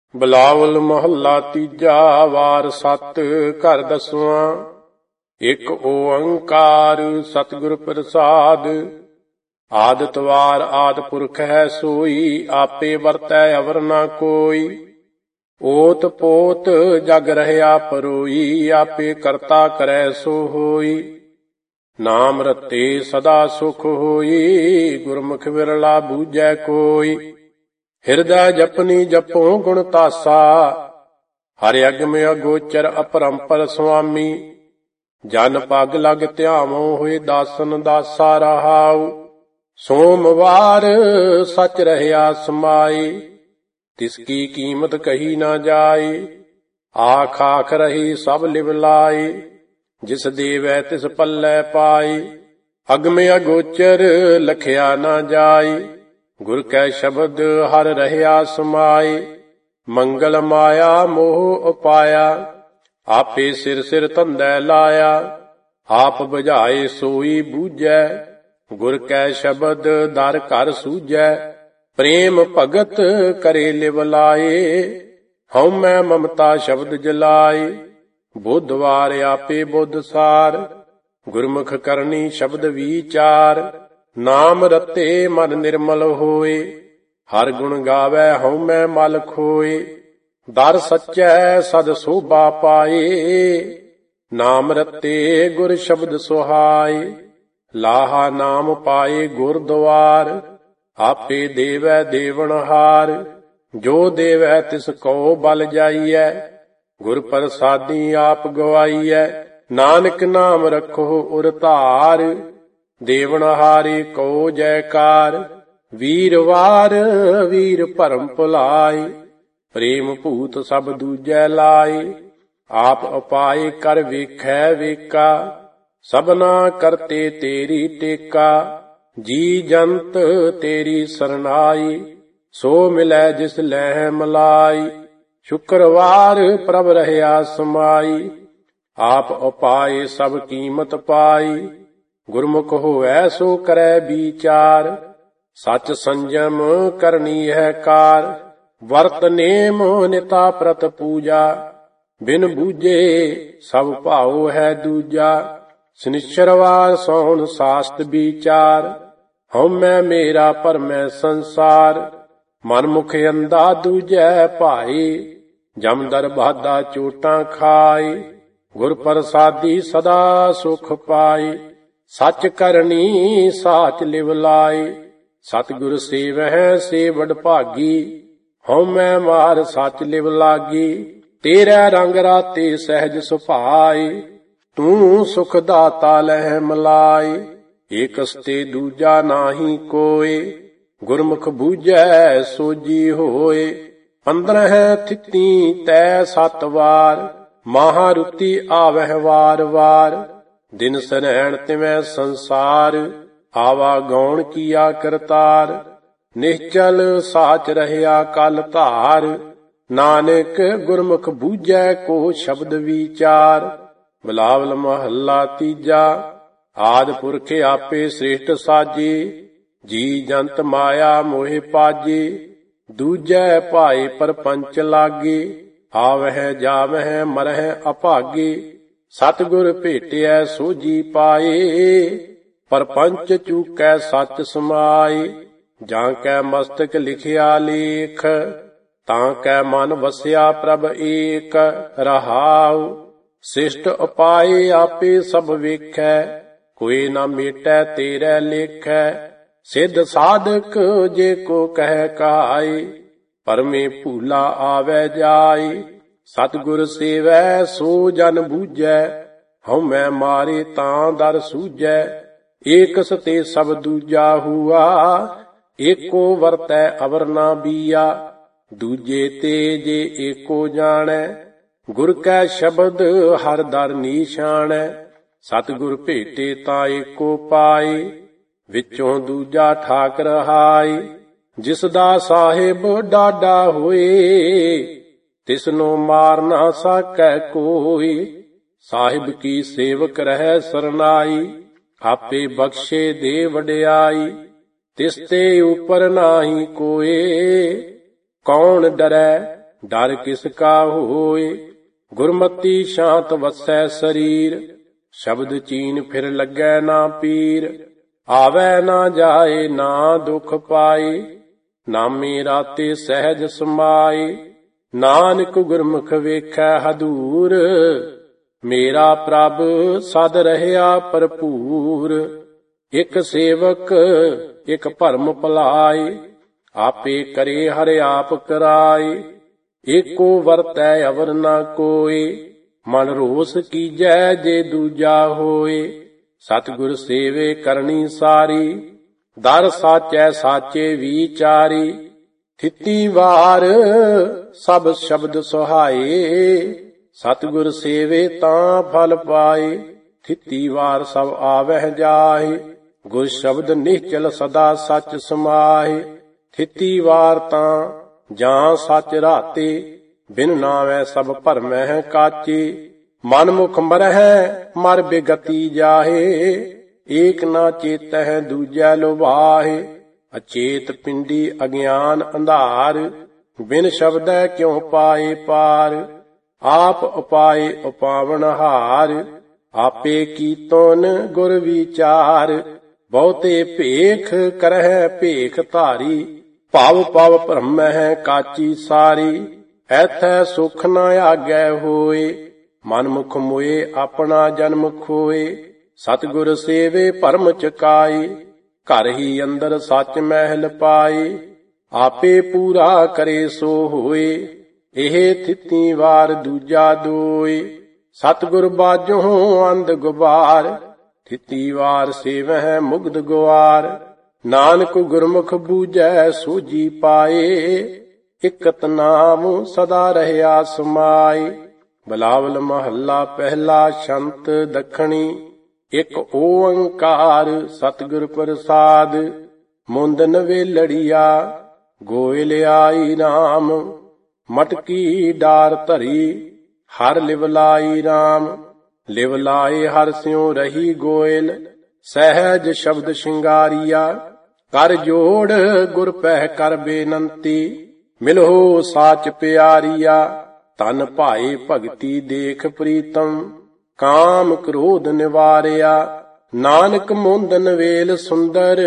ਬਿਲਾਵਲ ਮਹੱਲਾ ਤੀਜਾ। ਵਾਰ ਸਤ ਘਰ ਦਸਵਾਂ। ਇਕ ਓੰਕਾਰ ਸਤਿਗੁਰ ਪ੍ਰਸਾਦ। ਆਦਿ ਵਾਰ ਆਦਿ ਪੁਰਖ ਹੈ ਸੋਈ, ਆਪੇ ਵਰਤੈ ਅਵਰ ਨਾ ਕੋਈ। ਓਤ ਪੋਤ ਜਗ ਰਹਿਆ ਪਰੋਈ, ਆਪੇ ਕਰਤਾ ਕਰੈ ਸੋ ਹੋਈ। ਨਾਮ ਰਤੇ ਸਦਾ ਸੁਖ ਹੋਈ, ਗੁਰਮੁਖ ਵਿਰਲਾ ਬੂਝੈ ਕੋਈ। ਹਿਰਦੈ ਜਪਨੀ ਜਪੋ ਗੁਣ ਤਾਸਾ, ਹਰਿ ਅਗਮ ਅਗੋਚਰ ਅਪਰੰਪਰ ਸੁਆਮੀ। ਜਨ ਪਗ ਲਗ ਧਿਆਵੋ ਹੋਏ ਦਾਸਨ ਦਾਸਾ ਰਹਾਉ। ਸੋਮਵਾਰ ਸਚ ਰਹਿਆ ਸਮਾਈ, ਤਿਸ ਕੀ ਕੀਮਤ ਕਹੀ ਨਾ ਜਾਈ। ਆਖ ਆਖ ਰਹੀ ਸਭ ਲਿਵ ਲਾਈ, ਜਿਸ ਦੇਵੈ ਤਿਸ ਪੱਲੇ ਪਾਈ। ਅਗਮ ਅਗੋਚਰ ਲਖਿਆ ਨਾ ਜਾਈ, ਗੁਰ ਕੈ ਸ਼ਬਦ ਹਰ ਰਹਿਆ ਸਮਾਈ। ਮੰਗਲ ਮਾਇਆ ਮੋਹ ਉਪਾਇਆ, ਆਪੇ ਸਿਰ ਸਿਰ ਧੰਦੈ ਲਾਇਆ। ਆਪ ਬੁਝਾਏ ਸੋਈ ਬੂਝੈ, ਗੁਰ ਕੈ ਸ਼ਬਦ ਦਰ ਘਰ ਸੂਝੈ। ਪ੍ਰੇਮ ਭਗਤ ਕਰੇ ਲਿਵ ਲਾਏ, ਹਉਮੈ ਮਮਤਾ ਸ਼ਬਦ ਜਲਾਏ। ਬੁੱਧਵਾਰ ਆਪੇ ਬੁੱਧ ਸਾਰ, ਗੁਰਮੁਖ ਕਰਨੀ ਸ਼ਬਦ ਵੀਚਾਰ। ਨਾਮ ਰਤੇ ਮਨ ਨਿਰਮਲ ਹੋਏ, ਹਰ ਗੁਣ ਗਾਵੈ ਹਉਮੈ ਮਲ ਖੋਏ। ਦਰ ਸੱਚੈ ਸਦ ਸੋਭਾ ਪਾਏ, ਨਾਮ ਰਤੇ ਗੁਰ ਸ਼ਬਦ ਸੁਹਾਏ। ਲਾਹਾ ਨਾਮ ਪਾਏ ਗੁਰ ਦੁਆਰ, ਆਪੇ ਦੇਵੈ ਦੇਵਨਹਾਰ। ਜੋ ਦੇਵੈ ਤਿਸ ਕੋ ਬਲ ਜਾਈਐ, ਗੁਰ ਪ੍ਰਸਾਦੀ ਆਪ ਗਵਾਈਐ। ਨਾਨਕ ਨਾਮ ਰਖੋ ਉਰ ਧਾਰ, ਦੇਵਨਹਾਰੇ ਕੋ ਜੈਕਾਰ। ਵੀਰਵਾਰ ਵੀਰ ਭਰਮ ਭੁਲਾਏ, ਪ੍ਰੇਮ ਭੂਤ ਸਭ ਦੂਜੈ ਲਾਏ। ਆਪ ਉਪਾਏ ਕਰ ਵੇਖੈ ਵੇਖਾ, ਸਭਨਾ ਕਰਤੇ ਤੇਰੀ ਟੇਕਾ। ਜੀ ਜੰਤ ਤੇਰੀ ਸਰਨਾਈ, ਸੋ ਮਿਲੈ ਜਿਸ ਲਹਿ ਮਲਾਈ। ਸ਼ੁਕਰਵਾਰ ਪ੍ਰਭ ਰਹਿਆ ਸਮਾਈ, ਆਪ ਉਪਾਏ ਸਭ ਕੀਮਤ ਪਾਈ। ਗੁਰਮੁਖ ਹੋਵੈ ਸੋ ਕਰੈ ਵੀਚਾਰ, ਸਚ ਸੰਜਮ ਕਰਨੀ ਹੈ ਕਾਰ। ਵਰਤ ਨੇਮ ਨਿਤਾ ਪ੍ਰਤ ਪੂਜਾ, ਬਿਨ ਬੂਝੇ ਸਭ ਭਾਉ ਹੈ ਦੂਜਾ। ਸ਼ਨਿਚਰਵਾਰ ਸੋਹਣ ਸਾਸਤ ਵੀਚਾਰ, ਹਉਮੈ ਮੇਰਾ ਭਰਮੈ ਸੰਸਾਰ। ਮਨ ਮੁਖ ਅੰਧਾ ਦੂਜੈ ਭਾਈ, ਜਮਦਰ ਬਾਧਾ ਚੋਟਾਂ ਖਾਈ। ਗੁਰ ਪ੍ਰਸਾਦੀ ਸਦਾ ਸੁਖ ਪਾਈ, ਸਚ ਕਰਨੀ ਸਾਚ ਲਿਵ ਲਾਈ। ਸਤਿਗੁਰ ਸੇਵਹਿ ਸੇ ਵਡਭਾਗੀ, ਹਉਮੈ ਮਾਰ ਸਚ ਲਿਵ ਲਾਗੀ। ਤੇਰੇ ਰੰਗ ਰਾਤੇ ਸਹਿਜ ਸੁਭਾਈ, ਤੂੰ ਸੁਖ ਦਾਤਾ ਲਹਿ ਮਲਾਈ। ਏਕਸ ਤੇ ਦੂਜਾ ਨਾਹੀ ਕੋਇ, ਗੁਰਮੁਖ ਬੂਝੈ ਸੋਜੀ ਹੋਏ। 15 ਥਿਤੀ ਤੈ 7 ਵਾਰ, ਮਹਾਰੁਤੀ ਆਵਹਿ ਵਾਰ ਵਾਰ। ਦਿਨ ਸਰੈਣ ਤਿਵੈ ਸੰਸਾਰ, ਆਵਾ ਗੌਣ ਕੀਆ ਕਰਤਾਰ। ਨਿਹਚਲ ਸਾਚ ਰਹਿਆ ਕਲ ਧਾਰ, ਨਾਨਕ ਗੁਰਮੁਖ ਬੂਝੈ ਕੋ ਸ਼ਬਦ ਵੀਚਾਰ। ਬਿਲਾਵਲ ਮਹੱਲਾ ਤੀਜਾ। ਆਦਿ ਪੁਰਖ ਆਪੇ ਸ੍ਰਿਸ਼ਟ ਸਾਜੀ, ਜੀ ਜੰਤ ਮਾਇਆ ਮੋਹਿ ਪਾਜੀ। ਦੂਜੈ ਭਾਏ ਪਰਪੰਚ ਲਾਗੀ, ਆਵਹਿ ਜਾਵਹਿ ਮਰਹਿ ਅਭਾਗੀ। ਸਤਿਗੁਰ ਭੇਟਿਐ ਸੋਝੀ ਪਾਏ, ਪਰਪੰਚ ਚੂਕੈ ਸਚ ਸਮਾਈ। ਜਾਂ ਕੈ ਮਸਤਕ ਲਿਖਿਆ ਲੇਖ, ਤਾਂ ਕੈ ਮਨ ਵਸਿਆ ਪ੍ਰਭ ਏਕ ਰਹਾਉ। ਸਿਸ਼ਟ ਉਪਾਏ ਆਪੇ ਸਭ ਵੇਖੈ, ਕੋਈ ਨਾ ਮੇਟੈ ਤੇਰੇ ਲੇਖੈ। ਸਿੱਧ ਸਾਧਕ ਜੇ ਕੋ ਕਹਿ ਕਹਾਈ, ਪਰਮੇ ਭੂਲਾ ਆਵੈ ਜਾਈ। ਸਤਿਗੁਰ ਸੇਵੈ ਸੋ ਜਨ ਬੂਝੈ, ਹਉਮੈ ਮਾਰੇ ਤਾਂ ਦਰ ਸੂਝੈ। ਏਕਸ ਤੇ ਸਭ ਦੂਜਾ ਹੁਆ, ਏਕੋ ਵਰਤੈ ਅਵਰ ਨਾ ਬੀਆ। ਦੂਜੇ ਤੇ ਜੇ ਏਕੋ ਜਾਣੈ, ਗੁਰ ਕੈ ਸ਼ਬਦ ਹਰ ਦਰ ਨੀਸ਼ਾਨੈ। ਸਤਿਗੁਰ ਭੇਟੇ ਤਾਂ ਏਕੋ ਪਾਈ, ਵਿੱਚੋਂ ਦੂਜਾ ਠਾਕ ਰਹਾਈ। ਜਿਸ ਦਾ ਸਾਹਿਬ ਡਾਡਾ ਹੋਏ, ਤਿਸਨੂੰ ਮਾਰ ਨਾ ਸਕੈ ਕੋਈ। ਸਾਹਿਬ ਕੀ ਸੇਵਕ ਰਹਿ ਸਰਨਾਈ, ਆਪੇ ਬਖਸ਼ੇ ਦੇ ਵਡਿਆਈ। ਤਿਸ ਤੇ ਉਪਰ ਨਾਹੀ ਕੋਏ, ਕੌਣ ਡਰੈ ਡਰ ਕਿਸ ਕਾ ਹੋਏ। ਗੁਰਮਤੀ ਸ਼ਾਂਤ ਵਸੈ ਸਰੀਰ, ਸ਼ਬਦ ਚੀਨ ਫਿਰ ਲੱਗੈ ਨਾ ਪੀਰ। ਆਵੈ ਨਾ ਜਾਏ ਨਾ ਦੁਖ ਪਾਏ, ਨਾਮੇ ਰਾਤੇ ਸਹਿਜ ਸਮਾਏ। ਨਾਨਕ ਗੁਰਮੁਖ ਵੇਖੈ ਹਦੂਰ, ਮੇਰਾ ਪ੍ਰਭ ਸਦ ਰਹਿਆ ਭਰਪੂਰ। ਇਕ ਸੇਵਕ ਇਕ ਭਰਮ ਭੁਲਾਏ, ਆਪੇ ਕਰੇ ਹਰਿ ਆਪ ਕਰਾਏ। ਏਕੋ ਵਰਤੈ ਅਵਰ ਨਾ ਕੋਏ, ਮਨ ਰੋਸ ਕੀਜੈ ਜੇ ਦੂਜਾ ਹੋਏ। ਸਤਿਗੁਰ ਸੇਵੇ ਕਰਨੀ ਸਾਰੀ, ਦਰ ਸਾਚੈ ਸਾਚੇ ਵਿਚਾਰੀ। ਥਿਤੀ ਵਾਰ ਸਭ ਸ਼ਬਦ ਸੁਹਾਏ, ਸਤਿਗੁਰ ਸੇਵੇ ਤਾਂ ਫਲ ਪਾਏ। ਥਿਤੀ ਵਾਰ ਸਭ ਆਵਹਿ ਜਾਹੇ, ਗੁਰ ਸ਼ਬਦ ਨਿਹਚਲ ਸਦਾ ਸੱਚ ਸਮਾਹੇ। ਥਿਤੀ ਵਾਰ ਤਾਂ ਜਾਂ ਸੱਚ ਰਾਤੇ, ਬਿਨ ਨਾਵੈ ਸਭ ਭਰਮਹਿ ਕਾਚੇ। ਮਨ ਮੁਖ ਮਰਹਿ ਮਰ ਬੇਗਤੀ ਜਾਹੇ, ਏਕ ਨਾ ਚੇਤਹਿ ਦੂਜੈ ਲੋਭਾਹੇ। ਅਚੇਤ ਪਿੰਡੀ ਅਗਿਆਨ ਅੰਧਾਰ, ਬਿਨ ਸ਼ਬਦੈ ਕਿਉ ਪਾਏ ਪਾਰ। ਆਪ ਉਪਾਏ ਉਪਾਵਨ ਹਾਰ, ਆਪੇ ਕੀਤੋਨ ਗੁਰ ਵਿਚਾਰ। ਬਹੁਤੇ ਭੇਖ ਕਰਹਿ ਭੇਖ ਧਾਰੀ, ਭਵ ਭਵ ਭ੍ਰਮਹਿ ਕਾਚੀ ਸਾਰੀ। ਐਥੈ ਸੁਖ ਨ ਆਗੈ ਹੋਏ, ਮਨ ਮੁਖ ਮੋਏ ਆਪਣਾ ਜਨਮ ਖੋਏ। ਸਤਿਗੁਰ ਸੇਵੇ ਭਰਮ ਚੁਕਾਏ, ਘਰ ਹੀ ਅੰਦਰ ਸੱਚ ਮਹਿਲ ਪਾਏ। ਆਪੇ ਪੂਰਾ ਕਰੇ ਸੋ ਹੋਏ, ਇਹ ਥਿਤੀ ਵਾਰ ਦੂਜਾ ਦੋਏ। ਸਤਿਗੁਰ ਬਾਝੋਂ ਅੰਧ ਗੁਬਾਰ, ਥਿਤੀ ਵਾਰ ਸੇਵਹਿ ਮੁਗਧ ਗੁਆਰ। ਨਾਨਕ ਗੁਰਮੁਖ ਬੂਝੈ ਸੋਝੀ ਪਾਏ, ਇਕਤ ਨਾਮ ਸਦਾ ਰਹਿਆ ਸਮਾਏ। ਬਿਲਾਵਲ ਮਹੱਲਾ ਪਹਿਲਾ ਸ਼ੰਤ ਦੱਖਣੀ। ਇਕ ਓੰਕਾਰ ਸਤਿਗੁਰ ਪ੍ਰਸਾਦ, ਮੁੰਦਨ ਵੇਲੜੀਆ ਗੋਇਲ ਆਈ ਰਾਮ। ਮਟਕੀ ਡਾਰ ਧਰੀ ਹਰ ਲਿਵਲਾਈ ਰਾਮ, ਲਿਵਲਾਏ ਹਰ ਸਿਉ ਰਹੀ ਗੋਇਲ। ਸਹਿਜ ਸ਼ਬਦ ਸ਼ਿੰਗਾਰੀਆ, ਕਰ ਜੋੜ ਗੁਰ ਪਹਿ ਕਰ ਬੇਨੰਤੀ। ਮਿਲੋ ਸਾਚ ਪਿਆਰੀਆ, ਤਨ ਭਾਏ ਭਗਤੀ ਦੇਖ ਪ੍ਰੀਤਮ। ਕਾਮ ਕ੍ਰੋਧ ਨਿਵਾਰਿਆ, ਨਾਨਕ ਮੁੰਦਨ ਵੇਲ ਸੁੰਦਰ।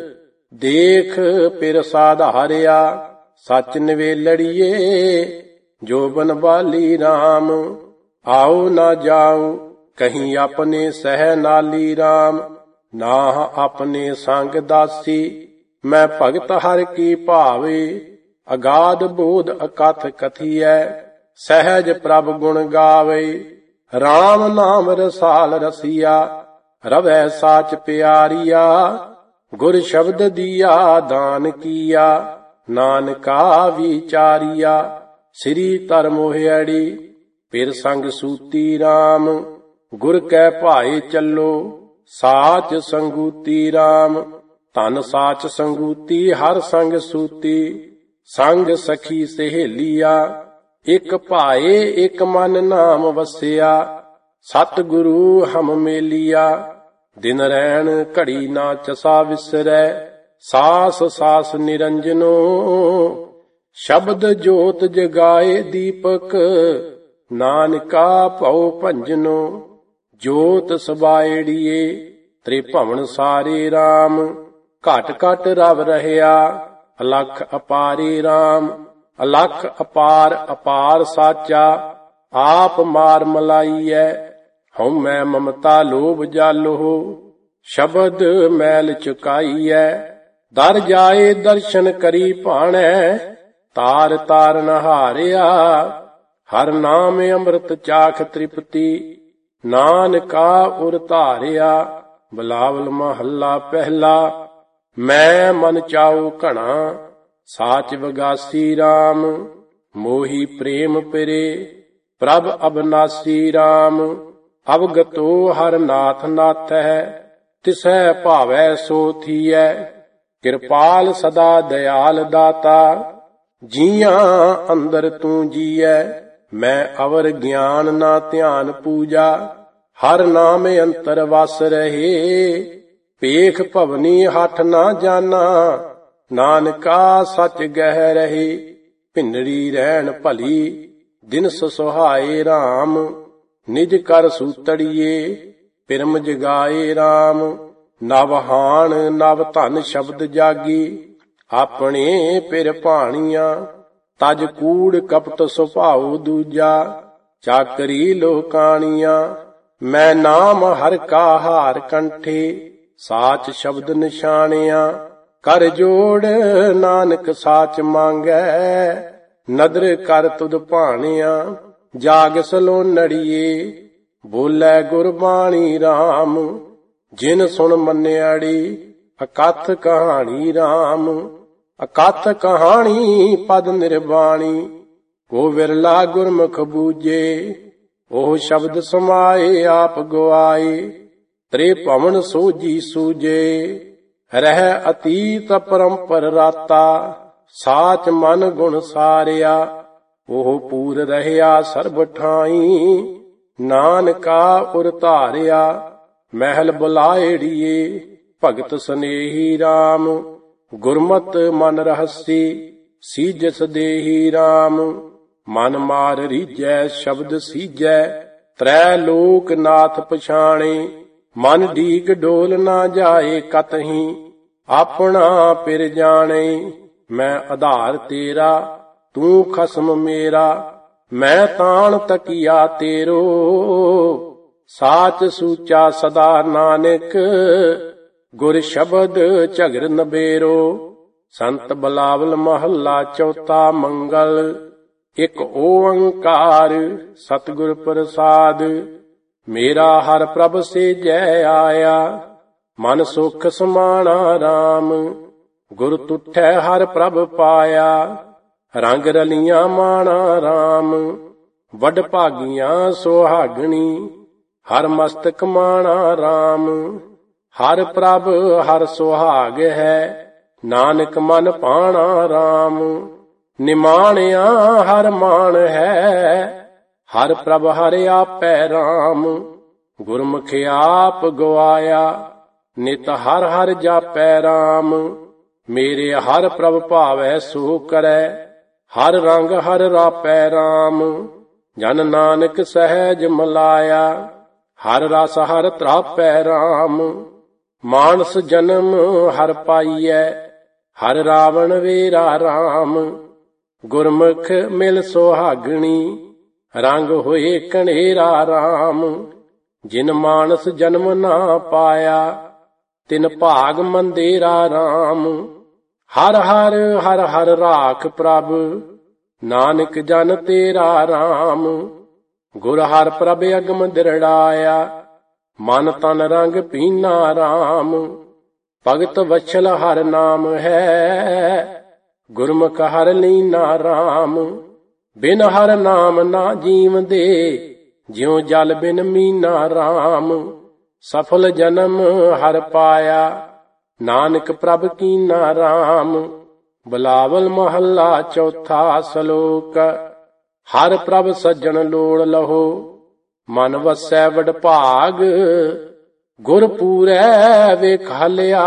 ਦੇਖ ਪਿਰ ਸਾਧਾਰਿਆ, ਸੱਚ ਨਿਵੇਲੜੀਏ ਜੋਬਨ ਬਾਲੀ ਰਾਮ। ਆਓ ਨਾ ਜਾਉ ਕਹੀਂ ਆਪਣੇ ਸਹਿ ਨਾਲੀ ਰਾਮ। ਨਾਹ ਆਪਣੇ ਸੰਗ ਦਾਸੀ, ਮੈਂ ਭਗਤ ਹਰਿ ਕੀ ਭਾਵੇ। ਅਗਾਧ ਬੋਧ ਅਕਥ ਕਥੀਐ, ਸਹਿਜ ਪ੍ਰਭ ਗੁਣ ਗਾਵੇ। ਰਾਮ ਨਾਮ ਰਸਾਲ ਰਸੀਆ, ਰਵੈ ਸਾਚ ਪਿਆਰੀਆ। ਗੁਰ ਸ਼ਬਦ ਦੀਆ ਦਾਨ ਕੀਆ, ਨਾਨਕਾ ਵਿਚਾਰੀਆ। ਸ੍ਰੀ ਧਰ ਮੋਹਿਆੜੀ ਪਿਰ ਸੰਗ ਸੂਤੀ ਰਾਮ। ਗੁਰ ਕੈ ਭਾਏ ਚੱਲੋ ਸਾਚ ਸੰਗੂਤੀ ਰਾਮ। ਧਨ ਸਾਚ ਸੰਗੂਤੀ ਹਰ ਸੰਗ ਸੂਤੀ। ਸੰਗ ਸਖੀ ਸਹੇਲੀਆ, ਇਕ ਭਾਏ ਇਕ ਮਨ ਨਾਮ ਵਸਿਆ। ਸਤ ਗੁਰੂ ਹਮ ਮੇਲੀਆ, ਦਿਨ ਰੈਣ ਘੜੀ ਨਾ ਚਸਾ ਵਿਸਰੈ। ਸਾਸ ਸਾਸ ਨਿਰੰਜਨੋ, ਸ਼ਬਦ ਜੋਤ ਜਗਾਏ ਦੀਪਕ। ਨਾਨਕਾ ਭਉ ਭੰਜਨੋ, ਜੋਤ ਸਬਾਇੜੀਏ। ਤ੍ਰਿਭਵਨ ਸਾਰੇ ਰਾਮ, ਘਟ ਘਟ ਰਵ ਰਹਿਆ। ਅਲਖ ਅਪਾਰੇ ਰਾਮ, ਅਲਖ ਅਪਾਰ ਅਪਾਰ ਸਾਚਾ। ਆਪ ਮਾਰ ਮਲਾਈਐ, ਹਉਮੈ ਮਮਤਾ ਲੋਭ ਜਾਲੋ। ਸ਼ਬਦ ਮੈਲ ਚੁਕਾਈਐ, ਦਰ ਜਾਏ ਦਰਸ਼ਨ ਕਰੀ ਭਾਣੈ। ਤਾਰ ਤਾਰ ਨਹਾਰਿਆ, ਹਰ ਨਾਮ ਅੰਮ੍ਰਿਤ ਚਾਖ ਤ੍ਰਿਪਤੀ। ਨਾਨਕਾ ਉਰ ਧਾਰਿਆ। ਬਿਲਾਵਲ ਮਹੱਲਾ ਪਹਿਲਾ। ਮੈਂ ਮਨ ਚਾਉ ਘਣਾ, ਸਾਚ ਵਗਾਸੀ ਰਾਮ। ਮੋਹੀ ਪ੍ਰੇਮ ਪਿਰੇ, ਪ੍ਰਭ ਅਬਨਾਸੀ ਰਾਮ। ਅਵਗਤੋ ਹਰ ਨਾਥ ਨਾਥੈ, ਤਿਸੈ ਭਾਵੈ ਸੋ ਥੀਐ। ਕਿਰਪਾਲ ਸਦਾ ਦਇਆਲ ਦਾਤਾ, ਜੀਆਂ ਅੰਦਰ ਤੂੰ ਜੀਐ। ਮੈਂ ਅਵਰ ਗਿਆਨ ਨਾ ਧਿਆਨ ਪੂਜਾ, ਹਰ ਨਾਮ ਅੰਤਰ ਵਸ ਰਹੇ। ਭੇਖ ਭਵਨੀ ਹੱਠ ਨਾ ਜਾਨਾ, ਨਾਨਕਾ ਸੱਚ ਗਹਿ ਰਹੇ। ਭਿੰਨੜੀ ਰਹਿਣ ਭਲੀ, ਦਿਨਸ ਸੁਹਾਏ ਰਾਮ। ਨਿਜ ਕਰ ਸੂਤੜੀਏ, ਪਿਰਮ ਜਗਾਏ ਰਾਮ। ਨਵ ਹਾਣ ਨਵ ਧਨ ਸ਼ਬਦ ਜਾਗੀ, ਆਪਣੇ ਪਿਰ ਭਾਣੀਆਂ। ਤਜ ਕੂੜ ਕਪਟ ਸੁਭਾਉ ਦੂਜਾ, ਚਾਕਰੀ ਲੋਕਾਣੀਆਂ। ਮੈਂ ਨਾਮ ਹਰ ਕਾ ਹਾਰ ਕੰਠੇ, ਸਾਚ ਸ਼ਬਦ ਨਿਸ਼ਾਨਿਆ। ਕਰ ਜੋੜ ਨਾਨਕ ਸਾਚ ਮੰਗੈ, ਨਦਰ ਕਰ ਤੁਧ ਭਾਣਿਆ। ਜਾਗ ਸਲੋਨੜੀਏ, ਬੋਲੇ ਗੁਰਬਾਣੀ ਰਾਮ। ਜਿਨ ਸੁਣ ਮੰਨਿਆੜੀ, ਅਕਥ ਕਹਾਣੀ ਰਾਮ। ਅਕਥ ਕਹਾਣੀ ਪਦ ਨਿਰਬਾਣੀ, ਕੋ ਵਿਰਲਾ ਗੁਰਮੁਖ ਬੂਝੇ। ਉਹ ਸ਼ਬਦ ਸਮਾਏ ਆਪ ਗਵਾਏ, ਤ੍ਰੇ ਭਵਨ ਸੋਜੀ ਸੂਜੇ। ਰਹਿ ਅਤੀਤ ਪਰੰਪਰ ਰਾਤਾ, ਸਾਚ ਮਨ ਗੁਣ ਸਾਰਿਆ। ਉਹ ਪੂਰ ਰਹਿਆ ਸਰਬ ਠਾਈ, ਨਾਨਕਾ ਉਰ ਧਾਰਿਆ। ਮਹਿਲ ਬੁਲਾਏੜੀਏ, ਭਗਤ ਸਨੇਹੀ ਰਾਮ। ਗੁਰਮਤਿ ਮਨ ਰਹਸੀ, ਸੀਜਸ ਦੇਹੀ ਰਾਮ। ਮਨ ਮਾਰ ਰੀਜੈ ਸ਼ਬਦ ਸੀਜੈ, ਤ੍ਰੈ ਲੋਕ ਨਾਥ ਪਛਾਣੇ। ਮਨ ਡੀਕ ਡੋਲ ਨਾ ਜਾਏ ਕਤਹੀਂ, ਆਪਣਾ ਪਿਰ ਜਾਣੇ। ਮੈਂ ਆਧਾਰ ਤੇਰਾ, ਤੂੰ ਖਸਮ ਮੇਰਾ। ਮੈਂ ਤਾਣ ਤਕੀਆ ਤੇਰੋ, ਸਾਚ ਸੂਚਾ ਸਦਾ ਨਾਨਕ। ਗੁਰ ਸ਼ਬਦ ਝਗਰ ਨਬੇਰੋ। ਸੰਤ ਬਲਾਵਲ ਮਹੱਲਾ ਚੌਥਾ ਮੰਗਲ। ਇਕ ਓੰਕਾਰ ਸਤਿਗੁਰ ਪ੍ਰਸਾਦ, ਮੇਰਾ ਹਰ ਪ੍ਰਭ ਸੇਜੈ ਆਇਆ। ਮਨ ਸੁਖ ਸਮਾਣਾ ਰਾਮ, ਗੁਰ ਤੁਠੈ ਹਰ ਪ੍ਰਭ ਪਾਇਆ। ਰੰਗ ਰਲੀਆਂ ਮਾਣਾ ਰਾਮ, ਵੱਡ ਭਾਗੀਆਂ ਸੁਹਾਗਣੀ। ਹਰ ਮਸਤਕ ਮਾਣਾ ਰਾਮ, ਹਰ ਪ੍ਰਭ ਹਰ ਸੁਹਾਗ ਹੈ। ਨਾਨਕ ਮਨ ਭਾਣਾ ਰਾਮ, ਨਿਮਾਣਿਆ ਹਰ ਮਾਣ ਹੈ। ਹਰ ਪ੍ਰਭ ਹਰ ਆਪੈ ਰਾਮ, ਗੁਰਮੁਖ ਆਪ ਗਵਾਇਆ। ਨਿਤ ਹਰ ਹਰ ਜਾਪੈ ਰਾਮ, ਮੇਰੇ ਹਰ ਪ੍ਰਭ ਭਾਵੈ ਸੋ ਕਰੈ। ਹਰ ਰੰਗ ਹਰ ਰਾਪੈ ਰਾਮ, ਜਨ ਨਾਨਕ ਸਹਿਜ ਮਲਾਇਆ। ਹਰ ਰਸ ਹਰ ਤ੍ਰਾਪੈ ਰਾਮ, ਮਾਨਸ ਜਨਮ ਹਰ ਪਾਈਐ। ਹਰ ਰਾਵਣ ਵੇਰਾ ਰਾਮ, ਗੁਰਮੁਖ ਮਿਲ ਸੁਹਾਗਣੀ। ਰੰਗ ਹੋਏ ਕਣੇਰਾ ਰਾਮ, ਜਿਨ ਮਾਨਸ ਜਨਮ ਨਾ ਪਾਇਆ। ਤਿਨ ਭਾਗ ਮੰਦੇਰਾ ਰਾਮ, ਹਰ ਹਰ ਹਰ ਹਰ ਰਾਖ ਪ੍ਰਭ। ਨਾਨਕ ਜਨ ਤੇਰਾ ਰਾਮ, ਗੁਰ ਹਰ ਪ੍ਰਭ ਅਗਮ ਦਿਰੜਾਇਆ। ਮਨ ਤਨ ਰੰਗ ਪੀਨਾ ਰਾਮ, ਭਗਤ ਵਛਲ ਹਰ ਨਾਮ ਹੈ। ਗੁਰਮੁਖ ਹਰ ਲੀਨਾ ਰਾਮ, ਬਿਨ ਹਰ ਨਾਮ ਨਾ ਜੀਵਦੇ। ਜਿਉ ਜਲ ਬਿਨ ਮੀਨਾ ਰਾਮ, ਸਫਲ ਜਨਮ ਹਰ ਪਾਇਆ। ਨਾਨਕ ਪ੍ਰਭ ਕੀਨਾ ਰਾਮ, ਬਲਾਵਲ ਮਹੱਲਾ ਚੌਥਾ ਸਲੋਕ। ਹਰ ਪ੍ਰਭ ਸੱਜਣ ਲੋੜ ਲਹੋ, ਮਨ ਵਸੈ ਵਡ ਭਾਗ। ਗੁਰ ਪੂਰੈ ਵੇਖਾਲਿਆ,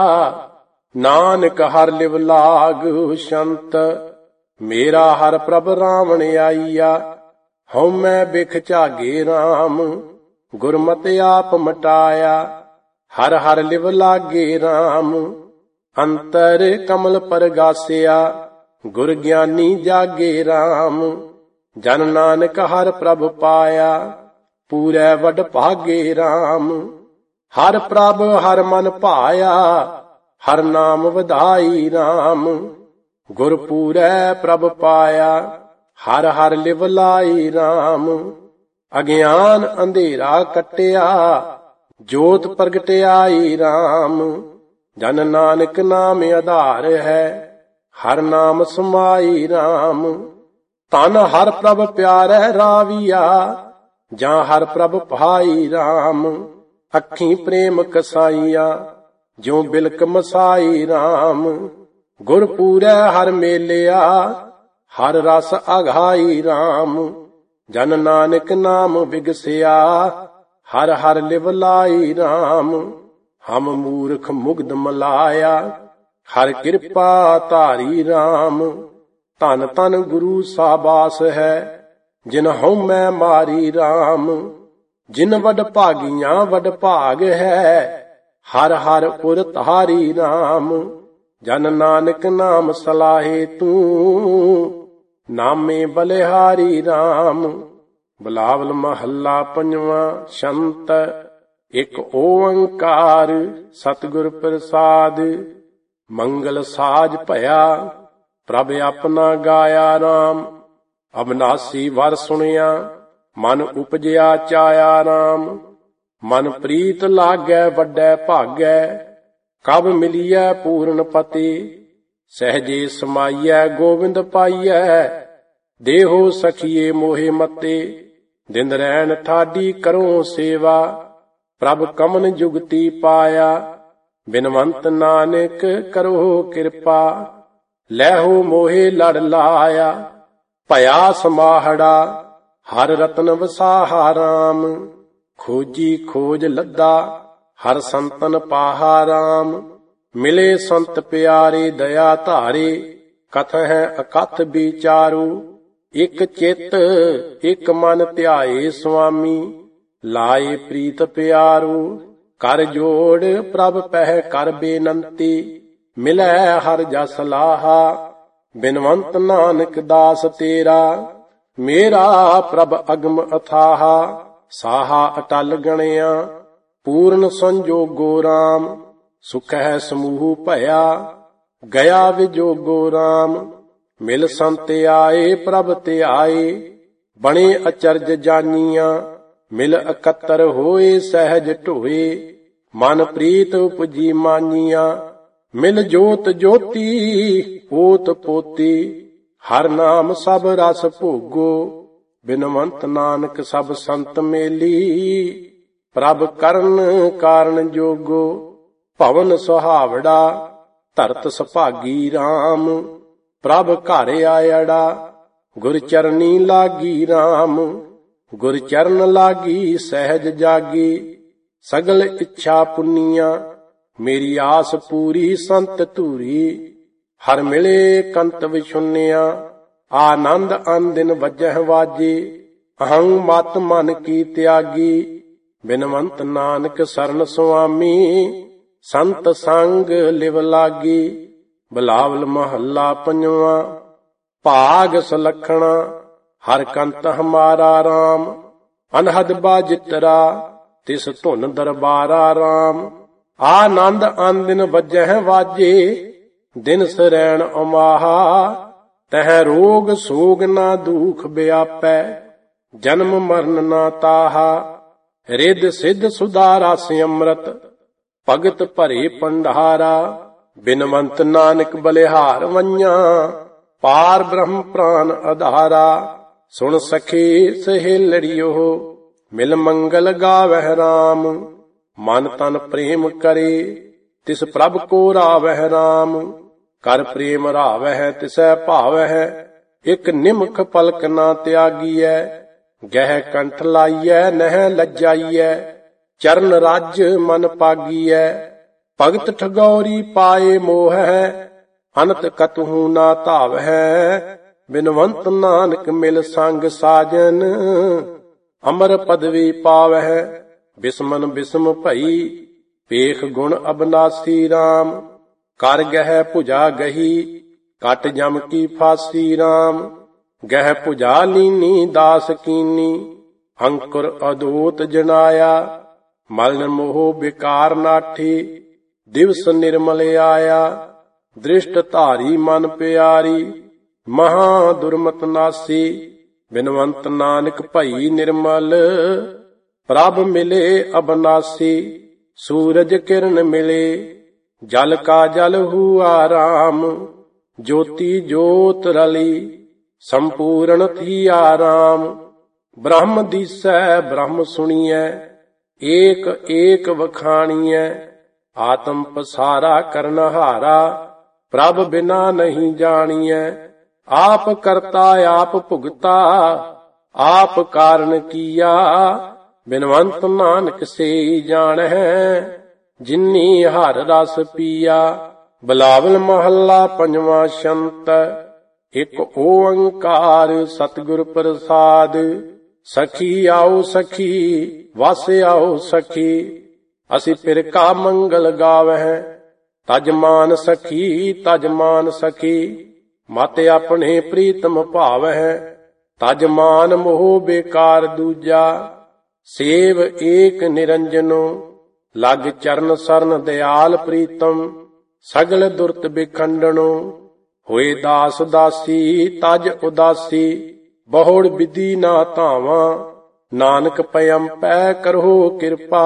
ਨਾਨਕ ਹਰ ਲਿਵ ਲਾਗ ਸ਼ੰਤ। ਮੇਰਾ ਹਰ ਪ੍ਰਭ ਰਾਵਣ ਆਈਆ, ਹਉਮੈ ਬਿਖ ਝਾਗੇ ਰਾਮ। ਗੁਰਮਤਿ ਆਪ ਮਟਾਇਆ, ਹਰ ਹਰ ਲਿਵ ਲਾਗੇ ਰਾਮ। ਅੰਤਰ ਕਮਲ ਪਰਗਾਸਿਆ, ਗੁਰ ਗਿਆਨੀ ਜਾਗੇ ਰਾਮ। ਜਨ ਨਾਨਕ ਹਰ ਪ੍ਰਭ ਪਾਇਆ, ਪੂਰੈ ਵਡ ਭਾਗੇ ਰਾਮ। ਹਰ ਪ੍ਰਭ ਹਰ ਮਨ ਭਾਇਆ, ਹਰ ਨਾਮ ਵਧਾਈ ਰਾਮ। ਗੁਰ ਪੂਰੈ ਪ੍ਰਭ ਪਾਇਆ, ਹਰ ਹਰ ਲਿਵ ਲਾਈ ਰਾਮ। ਅਗਿਆਨ ਅੰਧੇਰਾ ਕੱਟਿਆ, ਜੋਤ ਪ੍ਰਗਟਿਆਈ ਰਾਮ। ਜਨ ਨਾਨਕ ਨਾਮ ਆਧਾਰ ਹੈ, ਹਰ ਨਾਮ ਸਮਾਈ ਰਾਮ। ਤਨ ਹਰ ਪ੍ਰਭ ਪਿਆਰੈ ਰਾਵੀਆ, ਜਾਂ ਹਰ ਪ੍ਰਭ ਭਾਈ ਰਾਮ। ਅੱਖੀਂ ਪ੍ਰੇਮ ਕਸਾਈਆ, ਜਿਉ ਬਿਲਕ ਮਸਾਈ ਰਾਮ। ਗੁਰ ਪੂਰੈ ਹਰ ਮੇਲਿਆ, ਹਰ ਰਸ ਅਘਾਈ ਰਾਮ। ਜਨ ਨਾਨਕ ਨਾਮ ਬਿਗਸਿਆ, ਹਰ ਹਰ ਲਿਵ ਲਾਈ ਰਾਮ। ਹਮ ਮੂਰਖ ਮੁਗਧ ਮਲਾਇਆ, ਹਰ ਕਿਰਪਾ ਧਾਰੀ ਰਾਮ। ਧਨ ਧਨ ਗੁਰੂ ਸਾਬਾਸ ਹੈ, ਜਿਨ ਹਉਮੈ ਮਾਰੀ RAM। ਜਿਨ ਵਡ ਭਾਗੀਆਂ ਵਡ ਭਾਗ ਹੈ, ਹਰ ਹਰ ਉਰ ਧਾਰੀ RAM। ਜਨ ਨਾਨਕ ਨਾਮ ਸਲਾਹੇ ਤੂੰ, ਨਾਮੇ ਬਲਿਹਾਰੀ RAM। ਬਿਲਾਵਲ ਮਹੱਲਾ ਪੰਜਵਾਂ। ਸ਼ੰਤ ਇਕ ਓੰਕਾਰ ਸਤਿਗੁਰ ਪ੍ਰਸਾਦ। ਮੰਗਲ ਸਾਜ ਭਇਆ ਪ੍ਰਭ ਆਪਣਾ ਗਾਇਆ RAM। ਅਬਨਾਸੀ ਵਰ ਸੁਣਿਆ ਮਨ ਉਪਜਿਆ ਚਾਇਆ RAM। ਮਨ ਪ੍ਰੀਤ ਲਾਗੈ ਵੱਡੈ ਭਾਗੈ, ਕਬ ਮਿਲੀਐ ਪੂਰਨ ਪਤੀ। ਸਹਿਜੇ ਸਮਾਈਐ ਗੋਬਿੰਦ ਪਾਈਐ, ਦੇਹੋ ਸਖੀਏ ਮੋਹਿ ਮਤੇ। ਦਿਨ ਰੈਣ ਠਾਡੀ ਕਰੋ ਸੇਵਾ, ਪ੍ਰਭ ਕਮਨ ਜੁਗਤੀ ਪਾਇਆ। ਬਿਨਵੰਤ ਨਾਨਕ ਕਰੋ ਕਿਰਪਾ, ਲੈਹੋ ਮੋਹਿ ਲੜ ਲਾਇਆ। ਭਇਆ ਸਮਾਹੜਾ ਹਰ ਰਤਨ ਵਸਾਹਾ RAM। ਖੋਜੀ ਖੋਜ ਲੱਦਾ ਹਰ ਸੰਤਨ ਪਾਹਾ RAM। ਮਿਲੇ ਸੰਤ ਪਿਆਰੇ ਦਇਆ ਧਾਰੇ, ਕਥਹਿ ਅਕਥ ਵਿਚਾਰੂ। ਇਕ ਚਿਤ ਇਕ ਮਨ ਧਿਆਏ ਸੁਆਮੀ, ਲਾਏ ਪ੍ਰੀਤ ਪਿਆਰੂ। ਕਰ ਜੋੜ ਪ੍ਰਭ ਪਹਿ ਕਰ ਬੇਨੰਤੀ, ਮਿਲੈ ਹਰ ਜਸ ਲਾਹਾ। ਬਿਨਵੰਤ ਨਾਨਕ ਦਾਸ ਤੇਰਾ, ਮੇਰਾ ਪ੍ਰਭ ਅਗਮ ਅਥਾਹਾ। ਸਾਹਾ ਅਟਲ ਗਣਿਆ ਪੂਰਨ ਸੰਜੋਗੋ RAM। ਸੁਖ ਹੈ ਸਮੂਹ ਭਇਆ ਗਿਆ ਵਿਜੋਗੋ RAM। ਮਿਲ ਸੰਤ ਆਏ ਪ੍ਰਭ ਤੇ ਆਏ, ਬਣੇ ਅਚਰਜ ਜਾਨੀਆਂ। ਮਿਲ ਇਕੱਤਰ ਹੋਏ ਸਹਿਜ ਢੋਏ, ਮਨ ਪ੍ਰੀਤ ਉਪਜੀ ਮਾਨੀਆਂ। ਮਿਲ ਜੋਤ ਜੋਤੀ ਪੋਤ ਪੋਤੀ, ਹਰ ਨਾਮ ਸਭ ਰਸ ਭੋਗੋ। ਬਿਨਵੰਤ ਨਾਨਕ ਸਭ ਸੰਤ ਮੇਲੀ, ਪ੍ਰਭ ਕਰਨ ਕਾਰਨ ਜੋਗੋ। ਭਵਨ ਸੁਹਾਵੜਾ ਧਰਤ ਸੁਭਾਗੀ RAM। ਪ੍ਰਭ ਘਰ ਆਇੜਾ ਗੁਰ ਚਰਨੀ ਲਾਗੀ RAM। ਗੁਰ ਚਰਨ ਲਾਗੀ ਸਹਿਜ ਜਾਗੀ, ਸਗਲ ਇੱਛਾ ਪੁੰਨੀਆਂ। ਮੇਰੀ ਆਸ ਪੂਰੀ ਸੰਤ ਧੂਰੀ, ਹਰ ਮਿਲੇ ਕੰਤ ਵਿਛੁੰਨਿਆ। ਆਨੰਦ ਅਨਦਿਨ ਵਜਹਿ ਵਾਜੇ, ਅਹੰ ਮਤ ਮਨ ਕੀ ਤਿਆਗੀ। ਬਿਨਵੰਤ ਨਾਨਕ ਸਰਨ ਸੁਆਮੀ, ਸੰਤ ਸੰਗ ਲਿਵ ਲਾਗੀ। ਬਿਲਾਵਲ ਮਹੱਲਾ ਪੰਜਵਾਂ। ਭਾਗ ਸੁਲੱਖਣਾ ਹਰ ਕੰਤ ਹਮਾਰਾ RAM। ਅਨਹਦ ਬਾਜਿਤਰਾ ਤਿਸ ਧੁਨ ਦਰਬਾਰਾ RAM। ਆਨੰਦ ਅਨਦਿਨ ਵਜਹਿ ਵਾਜੇ, ਦਿਨ ਸਰੈਣ ਅਮਾਹਾ। ਤਹ ਰੋਗ ਸੋਗ ਨਾ ਦੁਖ ਵਿਆਪੈ, ਜਨਮ ਮਰਨ ਨਾ ਤਾਹਾ। ਰਿੱਧ ਸਿੱਧ ਸੁਧਾ ਰਸ ਅੰਮ੍ਰਿਤ, ਭਗਤ ਭਰੇ ਭੰਡਾਰਾ। ਬਿਨਵੰਤ ਨਾਨਕ ਬਲਿਹਾਰ ਵੰਝਾਂ, ਪਾਰ ਬ੍ਰਹਮ ਪ੍ਰਾਨ ਆਧਾਰਾ। ਸੁਣ ਸਖੀ ਸਹੇਲੜਿਓ ਮਿਲ ਮੰਗਲ ਗਾਵਹਿ RAM। ਮਨ ਤਨ ਪ੍ਰੇਮ ਕਰੇ ਤਿਸ ਪ੍ਰਭ ਕੋ ਰਾਵਹਿ RAM। ਕਰ ਪ੍ਰੇਮ ਰਾਵਹਿ ਤਿਸੈ ਭਾਵਹਿ, ਇਕ ਨਿਮਖ ਪਲਕ ਨਾ ਤਿਆਗੀਐ। ਗਹਿ ਕੰਠ ਲਾਈਐ ਨਹਿ ਲੱਜਾਈਐ, ਚਰਨ ਰਾਜ ਮਨ ਪਾਗੀਐ। ਭਗਤ ਠਗੌਰੀ ਪਾਏ ਮੋਹੈ, ਅਨਤ ਕਤਹੂ ਨਾ ਧਾਵਹਿ। ਬਿਨਵੰਤ ਨਾਨਕ ਮਿਲ ਸੰਗ ਸਾਜਨ, ਅਮਰ ਪਦਵੀ ਪਾਵਹਿ। ਬਿਸਮਨ ਬਿਸਮ ਭਈ ਵੇਖ ਗੁਣ ਅਬਨਾਸੀ RAM। ਕਰ ਗਹਿ ਭੁਜਾ ਗਹੀ ਕਟ ਜਮ ਕੀ ਫਾਸੀ RAM। ਗਹਿ ਭੁਜਾ ਲੀਨੀ ਦਾਸ ਕੀਨੀ, ਅੰਕੁਰ ਅਦੂਤ ਜਨਾਇਆ। ਮਲ ਮੋਹ ਵਿਕਾਰ ਨਾਠੀ, ਦਿਵਸ ਨਿਰਮਲ ਆਇਆ। ਦ੍ਰਿਸ਼ਟ ਧਾਰੀ ਮਨ ਪਿਆਰੀ, ਮਹਾ ਦੁਰਮਤ ਨਾਸੀ। ਬਿਨਵੰਤ ਨਾਨਕ ਭਈ ਨਿਰਮਲ, ਪ੍ਰਭ ਮਿਲੇ ਅਬਨਾਸੀ। ਸੂਰਜ ਕਿਰਨ ਮਿਲੇ ਜਲ ਕਾ ਜਲ ਹੁਆ RAM। ਜੋਤੀ ਜੋਤ ਰਲੀ ਸੰਪੂਰਨ ਥੀਆ RAM। ਬ੍ਰਹਮ ਦੀਸੈ ਬ੍ਰਹਮ ਸੁਣੀਐ, ਏਕ ਏਕ ਵਖਾਣੀਐ। ਆਤਮ ਪਸਾਰਾ ਕਰਨਹਾਰਾ, ਪ੍ਰਭ ਬਿਨਾ ਨਹੀਂ ਜਾਣੀਐ। ਆਪ ਕਰਤਾ ਆਪ ਭੁਗਤਾ, ਆਪ ਕਾਰਨ ਕੀਆ। ਬਿਨਵੰਤ ਨਾਨਕ ਸੇ ਜਾਣਹਿ, ਜਿਨੀ ਹਰ ਰਸ ਪੀਆ। ਬਿਲਾਵਲ ਮਹੱਲਾ ਪੰਜਵਾਂ। ਸ਼ੰਤ ਇਕ ਓੰਕਾਰ ਸਤਿਗੁਰ ਪ੍ਰਸਾਦ। ਸਖੀ ਆਓ ਸਖੀ ਵਸ ਆਓ ਸਖੀ, ਅਸੀਂ ਫਿਰ ਕਾ ਮੰਗਲ ਗਾਵਹਿ। ਤਜ ਮਾਨ ਸਖੀ ਤਜ ਮਾਨ ਸਖੀ, ਮਤ ਆਪਣੇ ਪ੍ਰੀਤਮ ਭਾਵਹਿ। ਤਜ ਮਾਨ ਮੋਹ ਬੇਕਾਰ ਦੂਜਾ, ਸੇਵ ਏਕ ਨਿਰੰਜਨੋ। ਲਗ ਚਰਨ ਸਰਨ ਦਿਆਲ ਪ੍ਰੀਤਮ, ਸਗਲ ਦੁਰਤ ਬਿਖੰਡਨੋ। ਹੋਏ ਦਾਸ ਦਾਸੀ ਤਜ ਉਦਾਸੀ, ਬਹੁੜ ਵਿਧੀ ਨਾ ਧਾਵਾਂ। ਨਾਨਕ ਪਇਮ ਪੈ ਕਰੋ ਕਿਰਪਾ,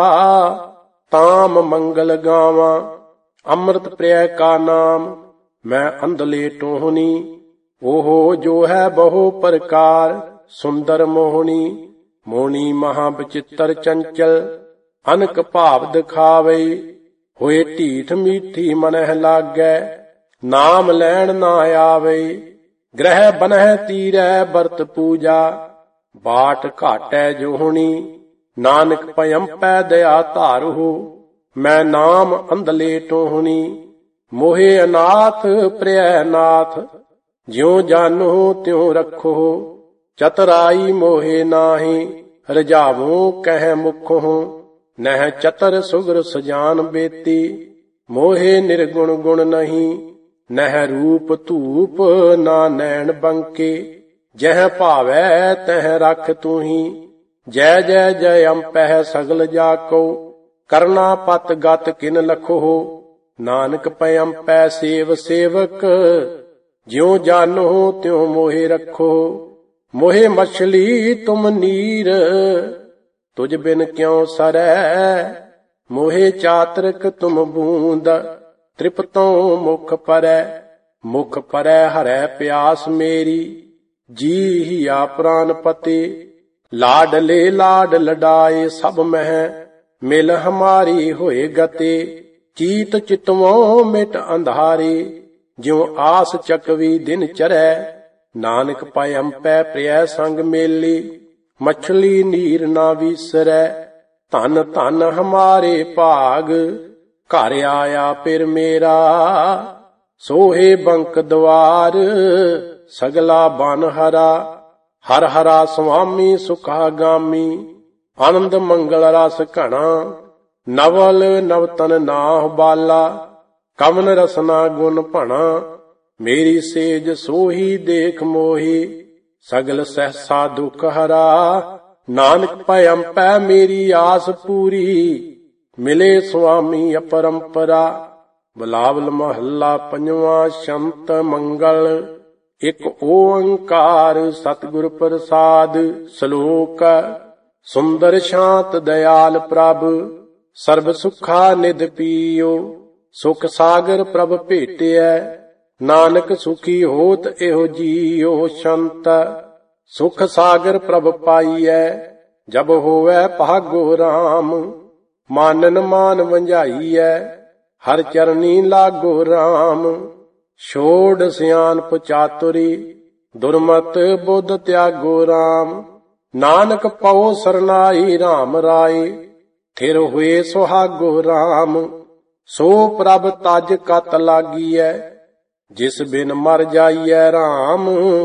ਤਾਮ ਮੰਗਲ ਗਾਵਾਂ। ਅੰਮ੍ਰਿਤ ਪ੍ਰਿਆ ਕਾ ਨਾਮ ਮੈਂ ਅੰਧਲੇ ਟੋਹਨੀ, ਉਹ ਜੋ ਹੈ ਬਹੁ ਪ੍ਰਕਾਰ ਸੁੰਦਰ ਮੋਹਣੀ। ਮੋਹਣੀ ਮਹਾ ਬਚਿੱਤਰ ਚੰਚਲ, ਅਨਕ ਭਾਵ ਦਿਖਾਵੇ। ਹੋਏ ਢੀਠ ਮੀਠੀ ਮਨਹਿ ਲਾਗੈ, ਨਾਮ ਲੈਣ ਨਾ ਆਵੇ। ਗ੍ਰਹਿ ਬਨਹਿ ਤੀਰੈ ਬਰਤ ਪੂਜਾ, ਬਾਟ ਘਾਟੈ ਜੋਹਣੀ। ਨਾਨਕ ਪਇਮ ਪੈ ਦਇਆ ਧਾਰਹੁ, ਮੈਂ ਨਾਮ ਅੰਧਲੇ ਟੋਹਣੀ। ਮੋਹੇ ਅਨਾਥ ਪ੍ਰਿਆ ਨਾਥ, ਜਿਉ ਜਾਨੋ ਤਿਉ ਰੱਖੋ। ਚਤਰਾਈ ਮੋਹੇ ਨਾਹੀ, ਰਜਾਵੋ ਕਹਿ ਮੁਖੋ। ਨਹਿ ਚਤਰ ਸੁਗਰ ਸਜਾਨ ਬੇਤੀ, ਮੋਹੇ ਨਿਰਗੁਣ ਗੁਣ ਨਹੀਂ। ਨਹਿ ਰੂਪ ਧੂਪ ਨਾ ਨੈਣ ਬੰਕੇ, ਜਹ ਭਾਵੈ ਤਹ ਰਖ ਤੂਹੀ। ਜੈ ਜੈ ਜੈ ਅੰਪਹਿ ਸਗਲ ਜਾ ਕੋ, ਕਰਨਾ ਪਤ ਗਤ ਕਿਨ ਲਖੋ। ਨਾਨਕ ਪਇਮ ਪੈ ਸੇਵ ਸੇਵਕ, ਜਿਉ ਜਾਨੋ ਤਿਉ ਮੋਹੇ ਰੱਖੋ। ਮੋਹੇ ਮਛਲੀ ਤੁਮ ਨੀਰ, ਤੁਝ ਬਿਨ ਕਿਉ ਸਰੈ। ਮੋਹੇ ਚਾਤਰਕ ਤੁਮ ਬੂੰਦ, ਤ੍ਰਿਪਤੋਂ ਮੁਖ ਪਰੈ। ਮੁਖ ਪਰੈ ਹਰੈ ਪਿਆਸ ਮੇਰੀ, ਜੀ ਹੀਆ ਪ੍ਰਾਨ ਪਤੇ। ਲਾਡਲੇ ਲਾਡ ਲਡਾਏ ਸਭ ਮਹਿ, ਮਿਲ ਹਮਾਰੀ ਹੋਏ ਗਤੇ। ਚੀਤ ਚਿਤਵੋਂ ਮਿਟ ਅੰਧਾਰੇ, ਜਿਉ ਆਸ ਚਕਵੀ ਦਿਨ ਚਰੈ। ਨਾਨਕ ਪਇਮ ਪੈ ਪ੍ਰਿਆ ਸੰਗ ਮੇਲੀ, ਮਛਲੀ ਨੀਰ ਨਾ ਵੀਸਰੈ। ਧਨ ਧਨ ਹਮਾਰੇ ਭਾਗ, ਘਰ ਆਇਆ ਫਿਰ ਮੇਰਾ। ਸੋਹੇ ਬੰਕ ਦਵਾਰ, ਸਗਲਾ ਬਨ ਹਰਾ। ਹਰ ਹਰਾ ਸੁਆਮੀ ਸੁਖਾਗਾਮੀ, ਆਨੰਦ ਮੰਗਲ ਰਸ ਘਣਾ। ਨਵਲ ਨਵਤਨ ਨਾਹ ਬਾਲਾ, ਕਵਨ ਰਸਨਾ ਗੁਣ ਭਣਾ। ਮੇਰੀ ਸੇਜ ਸੋਹੀ ਦੇਖ ਮੋਹੀ, ਸਗਲ ਸਹਸਾ ਦੁਖ ਹਰਾ। ਨਾਨਕ ਪਇਮ ਪੈ ਮੇਰੀ ਆਸ ਪੂਰੀ, ਮਿਲੇ ਸੁਆਮੀ ਅਪਰੰਪਰਾ। ਬਿਲਾਵਲ ਮਹੱਲਾ ਪੰਜਵਾਂ। ਸ਼ੰਤ ਮੰਗਲ ਇਕ ਓੰਕਾਰ ਸਤਿਗੁਰ ਪ੍ਰਸਾਦ। ਸ਼ਲੋਕ ਸੁੰਦਰ ਸ਼ਾਂਤ ਦਿਆਲ ਪ੍ਰਭ, ਸਰਬ ਸੁਖਾ ਨਿਧ ਪੀਓ। ਸੁਖ ਸਾਗਰ ਪ੍ਰਭ ਭੇਟਿਐ, ਨਾਨਕ ਸੁਖੀ ਹੋਤ ਇਹੋ ਜੀਓ। ਸ਼ੰਤ ਸੁਖ ਸਾਗਰ ਪ੍ਰਭ ਪਾਈਐ, ਜਬ ਹੋਵੈ ਭਾਗੋ ਰਾਮ। ਮਾਨਨ ਮਾਨ ਵੰਝਾਈਐ, ਹਰ ਚਰਨੀ ਲਾਗੋ ਰਾਮ। ਛੋੜ ਸਿਆਨਪ ਚਾਤੁਰੀ, ਦੁਰਮਤ ਬੁੱਧ ਤਿਆਗੋ ਰਾਮ। ਨਾਨਕ ਪਉ ਸਰਨਾਈ ਰਾਮ ਰਾਏ, ਥਿਰ ਹੋਏ ਸੁਹਾਗੋ ਰਾਮ। ਸੋ ਪ੍ਰਭ ਤਜ ਕਤ ਲਾਗੀਐ, ਜਿਸ ਬਿਨ ਮਰ ਜਾਈਐ ਰਾਮ।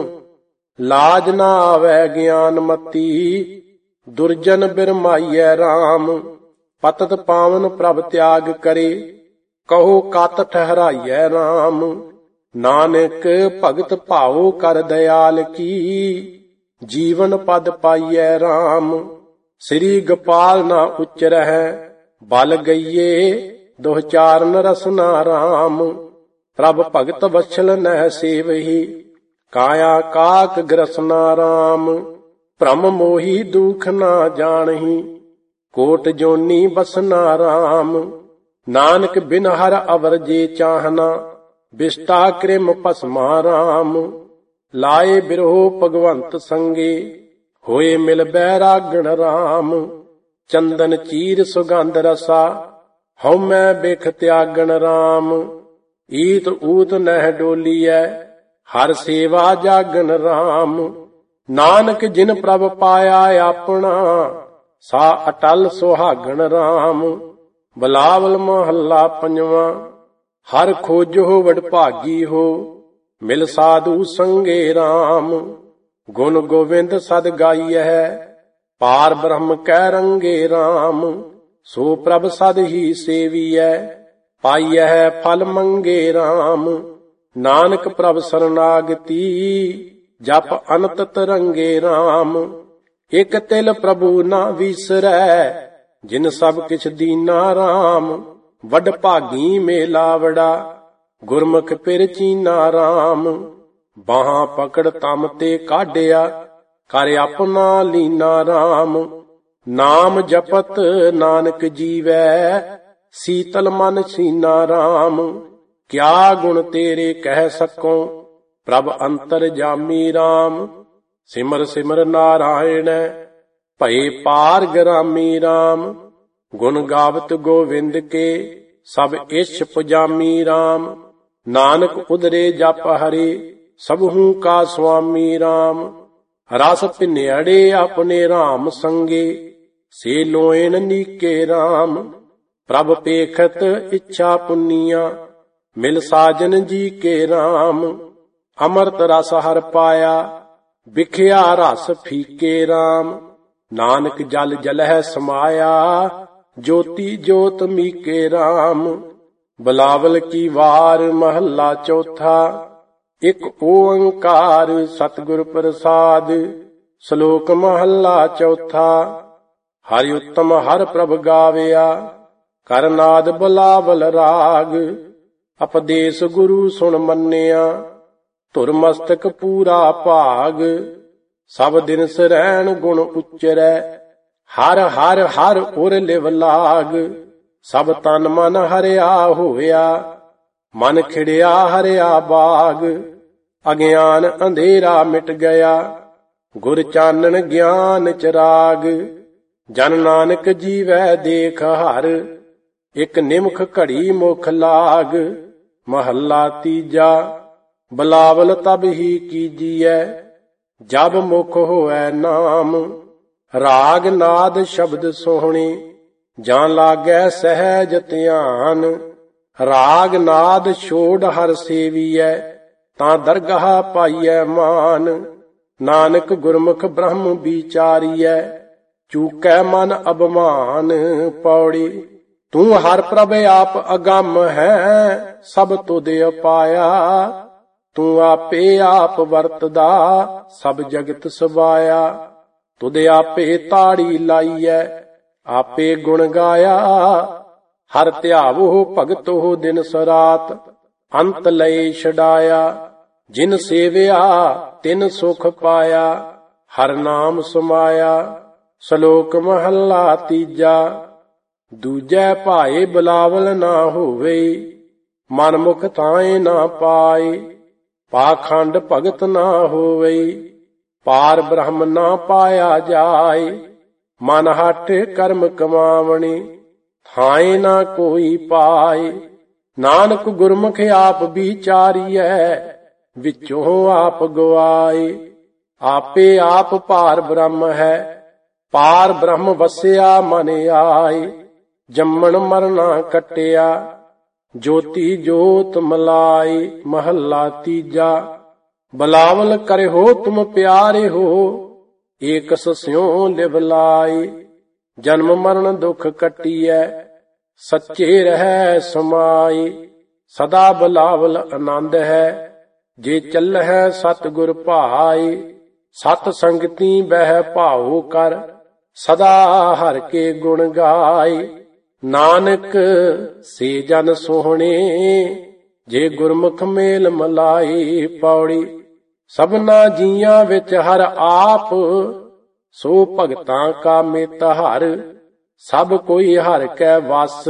ਲਾਜ ਨਾ ਆਵੈ ਗਿਆਨ ਮਤੀ, ਦੁਰਜਨ ਬਿਰਮਾਈਐ ਰਾਮ। ਪਤਤ ਪਾਵਨ ਪ੍ਰਭ ਤਿਆਗ ਕਰੇ, ਕਹੋ ਕਤ ਠਹਰਾਈਐ ਰਾਮ। ਨਾਨਕ ਭਗਤ ਭਾਉ ਕਰ ਦਿਆਲ ਕੀ, ਜੀਵਨ ਪਦ ਪਾਈਐ ਰਾਮ। ਸ੍ਰੀ ਗੋਪਾਲ ਨਾ ਉਚਰਹਿ, ਬਲ ਗਈਏ ਦੁਹਚਾਰਨ ਰਸਨਾ ਰਾਮ। ਪ੍ਰਭ ਭਗਤ ਵਛਲ ਨਹਿ ਸੇਵਹੀ, ਕਾਇਆ ਕਾਕ ਗ੍ਰਸਨਾ ਰਾਮ। ਭ੍ਰਮ ਮੋਹੀ ਦੁਖ ਨਾ ਜਾਣਹੀ, ਕੋਟ ਜੋਨੀ ਬਸਨਾ ਰਾਮ। ਨਾਨਕ ਬਿਨ ਹਰ ਅਵਰ ਜੇ ਚਾਹਨਾ, ਬਿਸਟਾ ਕ੍ਰਿਮ ਭਸਮਾ ਰਾਮ। ਲਾਏ ਬਿਰਹੋ ਭਗਵੰਤ ਸੰਗੇ, ਹੋਏ ਮਿਲ ਬੈਰਾਗਣ ਰਾਮ। ਚੰਦਨ ਚੀਰ ਸੁਗੰਧ ਰਸਾ, ਹਉਮੈ ਬਿਖ ਤਿਆਗਣ ਰਾਮ। ਈਤ ਊਤ ਨਹਿ ਡੋਲੀਐ, ਹਰ ਸੇਵਾ ਜਾਗਣ ਰਾਮ। ਨਾਨਕ ਜਿਨ ਪ੍ਰਭ ਪਾਇਆ ਆਪਣਾ, ਸਾ ਅਟਲ ਸੁਹਾਗਣ ਰਾਮ। ਬਿਲਾਵਲ ਮਹੱਲਾ ਪੰਜਵਾਂ। ਹਰ ਖੋਜੋ ਵਡਭਾਗੀ ਹੋ, ਮਿਲ ਸਾਧੂ ਸੰਗੇ ਰਾਮ। ਗੁਣ ਗੋਵਿੰਦ ਸਦ ਗਾਈਐ, ਪਾਰ ਬ੍ਰਹਮ ਕੈ ਰੰਗੇ ਰਾਮ। ਸੋ ਪ੍ਰਭ ਸਦ ਹੀ ਸੇਵੀਐ, ਪਾਈਐ ਫਲ ਮੰਗੇ ਰਾਮ। ਨਾਨਕ ਪ੍ਰਭ ਸਰਨਾਗਤੀ, ਜਪ ਅਨੰਤ ਤਰੰਗੇ ਰਾਮ। ਇਕ ਤਿਲ ਪ੍ਰਭੂ ਨਾ ਵੀਸਰੈ, ਜਿਨ ਸਭ ਕਿਛ ਦੀਨਾ ਰਾਮ। ਵੱਡ ਭਾਗੀ ਮੇਲਾਵੜਾ, ਗੁਰਮੁਖ ਪਿਰ ਚੀਨਾ ਰਾਮ। ਬਾਹਾਂ ਪਕੜ ਤਮ ਤੇ ਕਾਢਿਆ, ਕਰ ਆਪਣਾ ਲੀਨਾ ਰਾਮ। ਨਾਮ ਜਪਤ ਨਾਨਕ ਜੀਵੈ, ਸੀਤਲ ਮਨ ਸੀਨਾ ਰਾਮ। ਕਿਆ ਗੁਣ ਤੇਰੇ ਕਹਿ ਸਕੋ, ਪ੍ਰਭ ਅੰਤਰ ਜਾਮੀ ਰਾਮ। ਸਿਮਰ ਸਿਮਰ ਨਾਰਾਇਣ, ਭਏ ਪਾਰ ਗ੍ਰਾਮੀ ਰਾਮ। ਗੁਣ ਗਾਵਤ ਗੋਵਿੰਦ ਕੇ, ਸਭ ਇਛ ਪੁਜਾਮੀ ਰਾਮ। ਨਾਨਕ ਉਦਰੇ ਜਪ ਹਰੇ, ਸਭਹੂ ਕਾ ਸੁਆਮੀ ਰਾਮ। ਰਸ ਭਿੰਨੜੇ ਆਪਣੇ ਰਾਮ ਸੰਗੇ, ਸੇ ਲੋਇਨ ਨੀਕੇ ਰਾਮ। ਪ੍ਰਭ ਪੇਖਤ ਇੱਛਾ ਪੁੰਨੀਆਂ, ਮਿਲ ਸਾਜਨ ਜੀ ਕੇ ਰਾਮ। ਅੰਮ੍ਰਿਤ ਰਸ ਹਰ ਪਾਇਆ, ਵਿਖਿਆ ਰਸ ਫੀਕੇ ਰਾਮ। ਨਾਨਕ ਜਲ ਜਲਹਿ ਸਮਾਇਆ, ਜੋਤੀ ਜੋਤ ਮੀਕੇ ਰਾਮ। ਬਿਲਾਵਲ ਕੀ ਵਾਰ ਮਹੱਲਾ ਚੌਥਾ। ਇਕ ਓੰਕਾਰ ਸਤਿਗੁਰ ਪ੍ਰਸਾਦ। ਸ਼ਲੋਕ ਮਹੱਲਾ ਚੌਥਾ। ਹਰਿ ਉਤਮ ਹਰ ਪ੍ਰਭ ਗਾਵਿਆ, ਕਰਨਾਦ ਬਿਲਾਵਲ ਰਾਗ। ਉਪਦੇਸ ਗੁਰੂ ਸੁਣ ਮੰਨਿਆ, ਧੁਰ ਮਸਤਕ ਪੂਰਾ ਭਾਗ। ਸਭ ਦਿਨ ਸਰੈਣ ਗੁਣ ਉਚਰੈ, ਹਰ ਹਰ ਹਰ ਉਰ ਲਿਵ ਲਾਗ। ਸਭ ਤਨ ਮਨ ਹਰਿਆ ਹੋਇਆ, ਮਨ ਖਿੜਿਆ ਹਰਿਆ ਬਾਗ। ਅਗਿਆਨ ਅੰਧੇਰਾ ਮਿਟ ਗਿਆ, ਗੁਰ ਚਾਨਣ ਗਿਆਨ ਚਰਾਗ। ਜਨ ਨਾਨਕ ਜੀਵੈ ਦੇਖ ਹਰ, ਇਕ ਨਿਮਖ ਘੜੀ ਮੁਖ ਲਾਗ। ਮਹੱਲਾ ਤੀਜਾ। ਬਿਲਾਵਲ ਤਬ ਹੀ ਕੀਜੀਐ, ਜਬ ਮੁਖ ਹੋਐ ਨਾਮ। ਰਾਗ ਨਾਦ ਸ਼ਬਦ ਸੋਹਣੇ, ਜਾਂ ਲਾਗੈ ਸਹਿਜ ਧਿਆਨ। ਰਾਗ ਨਾਦ ਛੋੜ ਹਰ ਸੇਵੀਐ, ਤਾਂ ਦਰਗਾਹ ਪਾਈਐ ਮਾਨ। ਨਾਨਕ ਗੁਰਮੁਖ ਬ੍ਰਹਮ ਵਿਚਾਰੀਐ, ਚੂਕੈ ਮਨ ਅਭਿਮਾਨ। ਪੌੜੀ। ਤੂੰ ਹਰ ਪ੍ਰਭ ਆਪ ਅਗੰਮ ਹੈ, ਸਭ ਤੁਧ ਉਪਾਇਆ। ਤੂੰ ਆਪੇ ਆਪ ਵਰਤਦਾ, ਸਭ ਜਗਤ ਸਵਾਇਆ। ਤੁਧ ਆਪੇ ਤਾੜੀ ਲਾਈਐ, ਆਪੇ ਗੁਣ ਗਾਇਆ। ਹਰ ਧਿਆਵੋ ਭਗਤੋ ਦਿਨ ਸਰਾਤ, ਅੰਤ ਲਏ ਛਡਾਇਆ। ਜਿਨ ਸੇਵਿਆ ਤਿਨ ਸੁਖ ਪਾਇਆ, ਹਰ ਨਾਮ ਸਮਾਇਆ। ਸ਼ਲੋਕ ਮਹੱਲਾ ਤੀਜਾ। ਦੂਜੈ ਭਾਏ ਬਿਲਾਵਲ ਨਾ ਹੋਵੇ, ਮਨ ਮੁਖ ਥਾਏ ਨਾ ਪਾਏ। ਪਾਖੰਡ ਭਗਤ ਨਾ ਹੋਵੇ, ਪਾਰ ਬ੍ਰਹਮ ਨਾ ਪਾਇਆ ਜਾਏ। ਮਨ ਹਟ ਕਰਮ ਕਮਾਵਣੇ, ਥਾਏ ਨਾ ਕੋਈ ਪਾਏ। ਨਾਨਕ ਗੁਰਮੁਖ ਆਪ ਵਿਚਾਰੀਐ, ਵਿੱਚੋਂ ਆਪ ਗਵਾਏ। ਆਪੇ ਆਪ ਪਾਰ ਬ੍ਰਹਮ ਹੈ, ਪਾਰ ਬ੍ਰਹਮ ਵਸਿਆ ਮਨ ਆਏ। ਜੰਮਣ ਮਰਨਾ ਕੱਟਿਆ, ਜੋਤੀ ਜੋਤ ਮਲਾਏ। ਮਹੱਲਾ ਤੀਜਾ। ਬਿਲਾਵਲ ਕਰਿਓ ਤੁਮ ਪਿਆਰੇ ਹੋ, ਏਕਸ ਸਿਉ ਲਿਵ ਲਾਏ। ਜਨਮ ਮਰਨ ਦੁਖ ਕੱਟੀਐ, ਸੱਚੇ ਰਹਿ ਸਮਾਏ। ਸਦਾ ਬਿਲਾਵਲ ਆਨੰਦ ਹੈ, ਜੇ ਚੱਲਹਿ ਸਤਿਗੁਰ ਭਾਏ। ਸਤ ਸੰਗਤੀ ਬਹਿ ਭਾਉ ਕਰ, ਸਦਾ ਹਰਿ ਕੇ ਗੁਣ ਗਾਏ। ਨਾਨਕ ਸੇ ਜਨ ਸੋਹਣੇ, ਜੇ ਗੁਰਮੁਖ ਮੇਲ ਮਲਾਈ। ਪੌੜੀ। ਸਭਨਾ ਜੀਆਂ ਵਿੱਚ ਹਰ ਆਪ, ਸੋ ਭਗਤਾਂ ਕਾ ਮਿਤ ਹਰ। ਸਭ ਕੋਈ ਹਰਿ ਕੈ ਵਸ,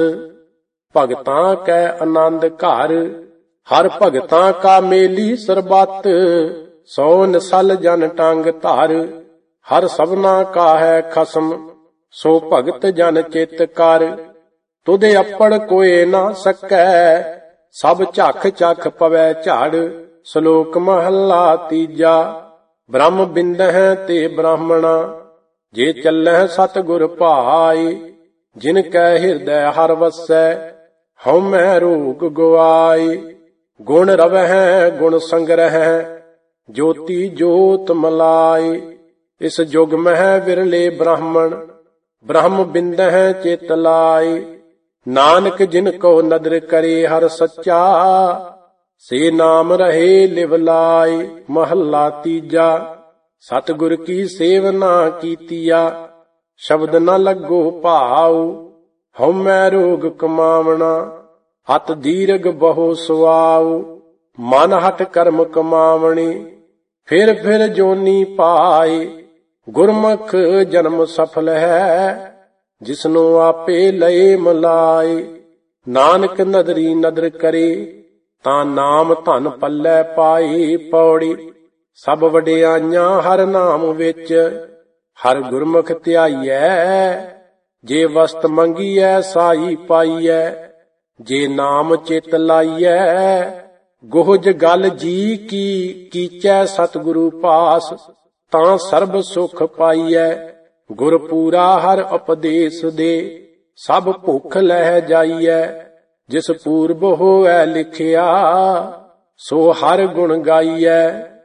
ਭਗਤਾਂ ਕੈ ਆਨੰਦ ਘਰ। ਹਰ ਭਗਤਾਂ ਕਾ ਮੇਲੀ ਸਰਬੱਤ, ਸੋ ਨਿਸਲ ਜਨ ਟੰਗ ਧਰ। ਹਰ ਸਭਨਾ ਕਾ ਹੈ ਖਸਮ, ਸੋ ਭਗਤ ਜਨ ਚਿਤ ਕਰ। ਤੁਧ ਅੱਪੜ ਕੋਏ ਨਾ ਸਕੈ, ਸਭ ਝੱਖ ਝੱਖ ਪਵੈ ਝੜ। ਸ਼ਲੋਕ ਮਹੱਲਾ ਤੀਜਾ। ਬ੍ਰਹਮ ਬਿੰਦਹਿ ਤੇ ਬ੍ਰਾਹਮਣਾ, ਜੇ ਚੱਲਹਿ ਸਤਿਗੁਰ ਭਾਏ। ਜਿਨ ਕੈ ਹਿਰਦੈ ਹਰਿ ਵਸੈ, ਹਉਮੈ ਰੋਗ ਗਵਾਏ। ਗੁਣ ਰਵਹਿ ਗੁਣ ਸੰਗ੍ਰਹਿ, ਜੋਤੀ ਜੋਤ ਮਲਾਏ। ਇਸ ਜੁਗ ਮਹਿ ਵਿਰਲੇ ਬ੍ਰਾਹਮਣ, ਬ੍ਰਹਮ ਬਿੰਦਹਿ ਚਿਤ ਲਾਏ। ਨਾਨਕ ਜਿਨ ਕੋ ਨਦਰ ਕਰੇ ਹਰ ਸੱਚਾ, ਸੇ ਨਾਮ ਰਹੇ ਲਿਵ ਲਾਏ। ਮਹੱਲਾ ਤੀਜਾ। ਸਤਿਗੁਰ ਕੀ ਸੇਵਨਾ ਕੀਤੀਆ, ਸ਼ਬਦ ਨ ਲੱਗੋ ਭਾਉ। ਹਉਮੈ ਰੋਗ ਕਮਾਵਣਾ, ਹਤ ਦੀਰਘ ਬਹੁ ਸੁਆਉ। ਮਨ ਹਟ ਕਰਮ ਕਮਾਵਣੇ, ਫਿਰ ਫਿਰ ਜੋਨੀ ਪਾਏ। ਗੁਰਮੁਖ ਜਨਮ ਸਫਲ ਹੈ, ਜਿਸਨੂੰ ਆਪੇ ਲਏ ਮਲਾਏ। ਨਾਨਕ ਨਦਰੀ ਨਦਰ ਕਰੇ, ਤਾਂ ਨਾਮ ਧਨ ਪੱਲੇ ਪਾਏ। ਪੌੜੀ। ਸਭ ਵਡਿਆਈਆਂ ਹਰ ਨਾਮ ਵਿੱਚ, ਹਰ ਗੁਰਮੁਖ ਧਿਆਈਐ। ਜੇ ਵਸਤ ਮੰਗੀਐ ਸਾਈ ਪਾਈਐ, ਜੇ ਨਾਮ ਚਿਤ ਲਾਈਐ। ਗੋਹਜ ਗਲ ਜੀ ਕੀ ਕੀਚੈ ਸਤਿਗੁਰੂ ਪਾਸ, ਤਾਂ ਸਰਬ ਸੁਖ ਪਾਈਐ। ਗੁਰ ਪੂਰਾ ਹਰ ਉਪਦੇਸ਼ ਦੇ, ਸਭ ਭੁੱਖ ਲਹਿ ਜਾਈਐ। ਜਿਸ ਪੂਰਬ ਹੋਵੈ ਲਿਖਿਆ, ਸੋ ਹਰ ਗੁਣ ਗਾਈਐ।